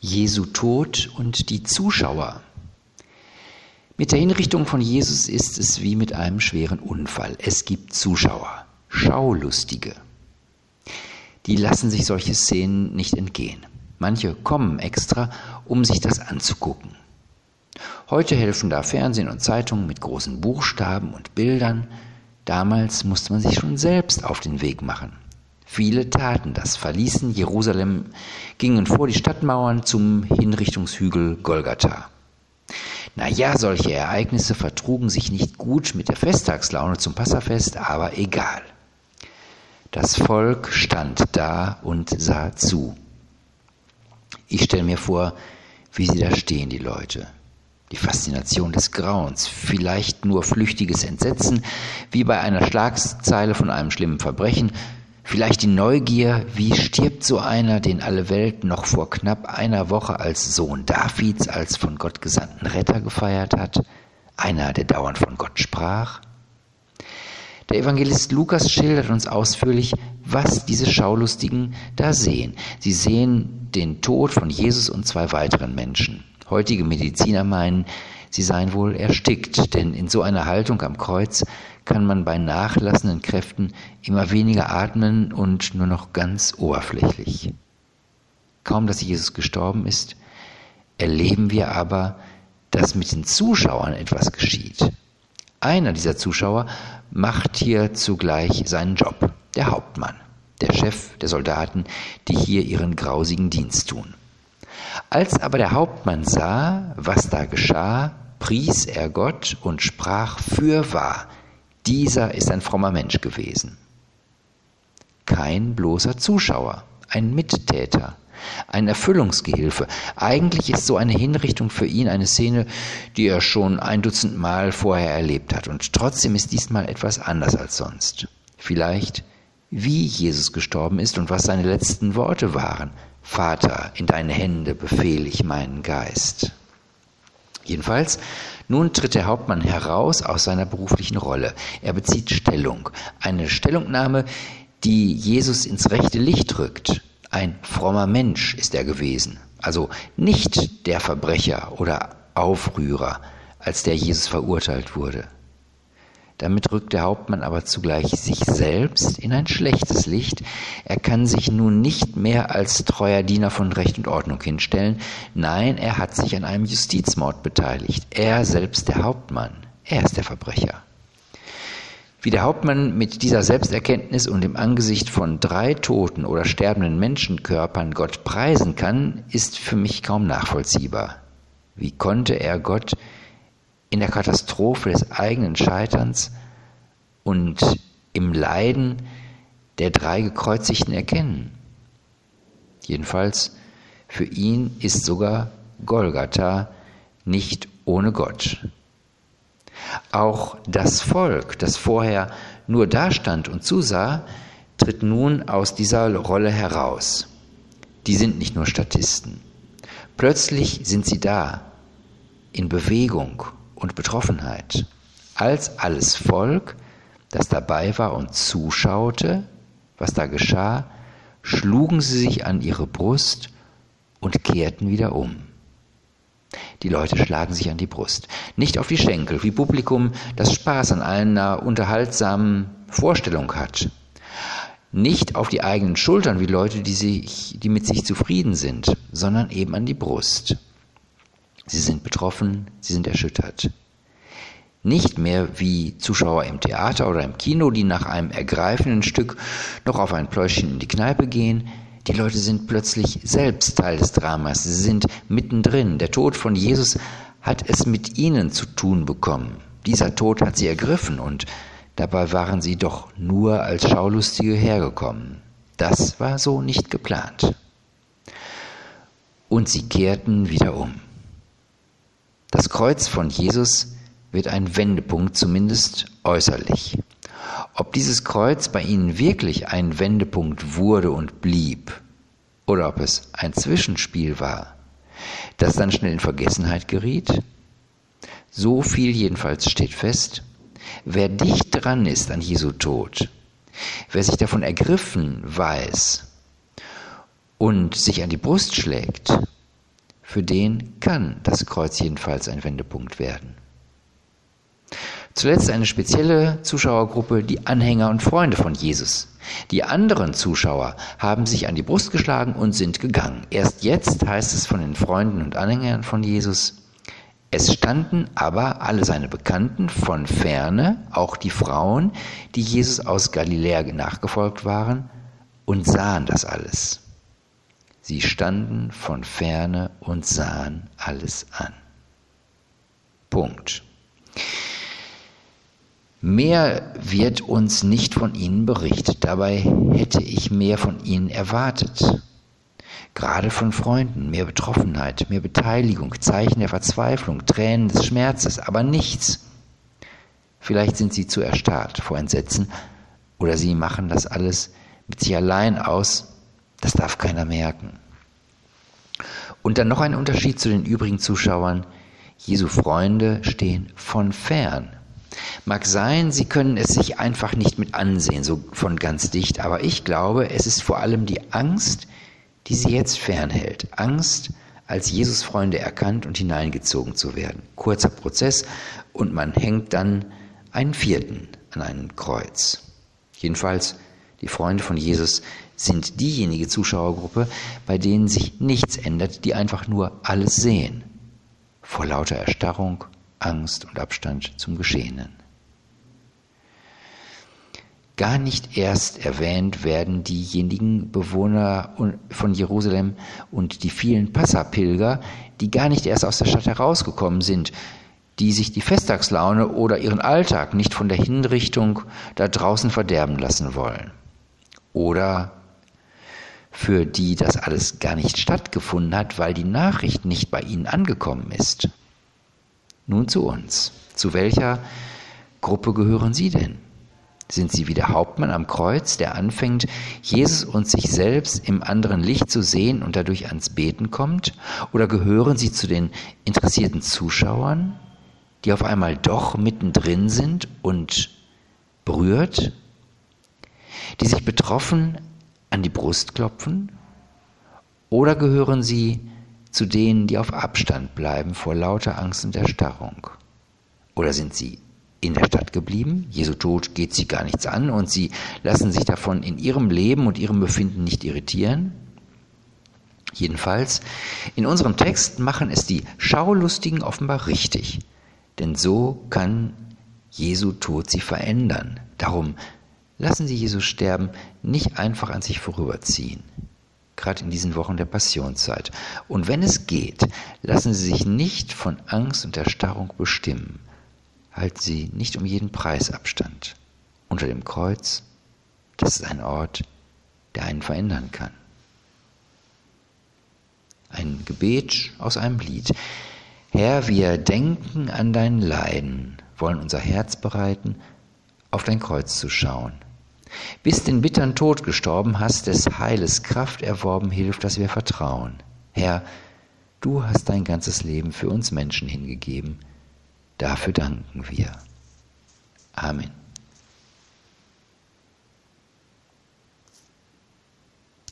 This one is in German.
Jesu Tod und die Zuschauer. Mit der Hinrichtung von Jesus ist es wie mit einem schweren Unfall. Es gibt Zuschauer, Schaulustige. Die lassen sich solche Szenen nicht entgehen. Manche kommen extra, um sich das anzugucken. Heute helfen da Fernsehen und Zeitungen mit großen Buchstaben und Bildern. Damals musste man sich schon selbst auf den Weg machen. Viele taten das, verließen Jerusalem, gingen vor die Stadtmauern zum Hinrichtungshügel Golgatha. Naja, solche Ereignisse vertrugen sich nicht gut mit der Festtagslaune zum Passafest, aber egal. Das Volk stand da und sah zu. Ich stelle mir vor, wie sie da stehen, die Leute. Die Faszination des Grauens, vielleicht nur flüchtiges Entsetzen, wie bei einer Schlagzeile von einem schlimmen Verbrechen, vielleicht die Neugier, wie stirbt so einer, den alle Welt noch vor knapp einer Woche als Sohn Davids, als von Gott gesandten Retter gefeiert hat, einer, der dauernd von Gott sprach. Der Evangelist Lukas schildert uns ausführlich, was diese Schaulustigen da sehen. Sie sehen den Tod von Jesus und zwei weiteren Menschen. Heutige Mediziner meinen, sie seien wohl erstickt, denn in so einer Haltung am Kreuz kann man bei nachlassenden Kräften immer weniger atmen und nur noch ganz oberflächlich. Kaum, dass Jesus gestorben ist, erleben wir aber, dass mit den Zuschauern etwas geschieht. Einer dieser Zuschauer macht hier zugleich seinen Job, der Hauptmann, der Chef der Soldaten, die hier ihren grausigen Dienst tun. Als aber der Hauptmann sah, was da geschah, pries er Gott und sprach fürwahr, dieser ist ein frommer Mensch gewesen. Kein bloßer Zuschauer, ein Mittäter, ein Erfüllungsgehilfe. Eigentlich ist so eine Hinrichtung für ihn eine Szene, die er schon 1 Dutzend Mal vorher erlebt hat. Und trotzdem ist diesmal etwas anders als sonst. Vielleicht, wie Jesus gestorben ist und was seine letzten Worte waren. Vater, in deine Hände befehle ich meinen Geist. Jedenfalls, nun tritt der Hauptmann heraus aus seiner beruflichen Rolle. Er bezieht Stellung. Eine Stellungnahme, die Jesus ins rechte Licht rückt. Ein frommer Mensch ist er gewesen. Also nicht der Verbrecher oder Aufrührer, als der Jesus verurteilt wurde. Damit rückt der Hauptmann aber zugleich sich selbst in ein schlechtes Licht. Er kann sich nun nicht mehr als treuer Diener von Recht und Ordnung hinstellen. Nein, er hat sich an einem Justizmord beteiligt. Er selbst der Hauptmann. Er ist der Verbrecher. Wie der Hauptmann mit dieser Selbsterkenntnis und im Angesicht von 3 toten oder sterbenden Menschenkörpern Gott preisen kann, ist für mich kaum nachvollziehbar. Wie konnte er Gott in der Katastrophe des eigenen Scheiterns und im Leiden der 3 Gekreuzigten erkennen? Jedenfalls, für ihn ist sogar Golgatha nicht ohne Gott. Auch das Volk, das vorher nur dastand und zusah, tritt nun aus dieser Rolle heraus. Die sind nicht nur Statisten. Plötzlich sind sie da, in Bewegung und Betroffenheit. Als alles Volk, das dabei war und zuschaute, was da geschah, schlugen sie sich an ihre Brust und kehrten wieder um. Die Leute schlagen sich an die Brust, nicht auf die Schenkel, wie Publikum, das Spaß an einer unterhaltsamen Vorstellung hat. Nicht auf die eigenen Schultern, wie Leute, die mit sich zufrieden sind, sondern eben an die Brust. Sie sind betroffen, sie sind erschüttert. Nicht mehr wie Zuschauer im Theater oder im Kino, die nach einem ergreifenden Stück noch auf ein Pläuschchen in die Kneipe gehen. Die Leute sind plötzlich selbst Teil des Dramas. Sie sind mittendrin. Der Tod von Jesus hat es mit ihnen zu tun bekommen. Dieser Tod hat sie ergriffen und dabei waren sie doch nur als Schaulustige hergekommen. Das war so nicht geplant. Und sie kehrten wieder um. Das Kreuz von Jesus wird ein Wendepunkt, zumindest äußerlich. Ob dieses Kreuz bei ihnen wirklich ein Wendepunkt wurde und blieb, oder ob es ein Zwischenspiel war, das dann schnell in Vergessenheit geriet, so viel jedenfalls steht fest: Wer dicht dran ist an Jesu Tod, wer sich davon ergriffen weiß und sich an die Brust schlägt, Für den kann das Kreuz jedenfalls ein Wendepunkt werden. Zuletzt eine spezielle Zuschauergruppe, die Anhänger und Freunde von Jesus. Die anderen Zuschauer haben sich an die Brust geschlagen und sind gegangen. Erst jetzt heißt es von den Freunden und Anhängern von Jesus: Es standen aber alle seine Bekannten von ferne, auch die Frauen, die Jesus aus Galiläa nachgefolgt waren, und sahen das alles. Sie standen von ferne und sahen alles an. Punkt. Mehr wird uns nicht von ihnen berichtet. Dabei hätte ich mehr von ihnen erwartet. Gerade von Freunden, mehr Betroffenheit, mehr Beteiligung, Zeichen der Verzweiflung, Tränen des Schmerzes, aber nichts. Vielleicht sind sie zu erstarrt vor Entsetzen oder sie machen das alles mit sich allein aus. Das darf keiner merken. Und dann noch ein Unterschied zu den übrigen Zuschauern. Jesu Freunde stehen von fern. Mag sein, sie können es sich einfach nicht mit ansehen, so von ganz dicht, aber ich glaube, es ist vor allem die Angst, die sie jetzt fernhält. Angst, als Jesus-Freunde erkannt und hineingezogen zu werden. Kurzer Prozess und man hängt dann einen vierten an einem Kreuz. Jedenfalls, die Freunde von Jesus sind diejenige Zuschauergruppe, bei denen sich nichts ändert, die einfach nur alles sehen. Vor lauter Erstarrung, Angst und Abstand zum Geschehenen. Gar nicht erst erwähnt werden diejenigen Bewohner von Jerusalem und die vielen Passapilger, die gar nicht erst aus der Stadt herausgekommen sind, die sich die Festtagslaune oder ihren Alltag nicht von der Hinrichtung da draußen verderben lassen wollen. Oder für die das alles gar nicht stattgefunden hat, weil die Nachricht nicht bei ihnen angekommen ist. Nun zu uns. Zu welcher Gruppe gehören Sie denn? Sind Sie wie der Hauptmann am Kreuz, der anfängt, Jesus und sich selbst im anderen Licht zu sehen und dadurch ans Beten kommt? Oder gehören Sie zu den interessierten Zuschauern, die auf einmal doch mittendrin sind und berührt, die sich betroffen an die Brust klopfen? Oder gehören Sie zu denen, die auf Abstand bleiben vor lauter Angst und Erstarrung? Oder sind Sie in der Stadt geblieben? Jesu Tod geht Sie gar nichts an und Sie lassen sich davon in Ihrem Leben und Ihrem Befinden nicht irritieren? Jedenfalls, in unserem Text machen es die Schaulustigen offenbar richtig, denn so kann Jesu Tod Sie verändern. Darum lassen Sie Jesus sterben nicht einfach an sich vorüberziehen. Gerade in diesen Wochen der Passionszeit. Und wenn es geht, lassen Sie sich nicht von Angst und Erstarrung bestimmen. Halten Sie nicht um jeden Preis Abstand. Unter dem Kreuz, das ist ein Ort, der einen verändern kann. Ein Gebet aus einem Lied. Herr, wir denken an dein Leiden, wollen unser Herz bereiten, auf dein Kreuz zu schauen. Bis den bittern Tod gestorben hast, des Heiles Kraft erworben, hilft, dass wir vertrauen. Herr, du hast dein ganzes Leben für uns Menschen hingegeben. Dafür danken wir. Amen.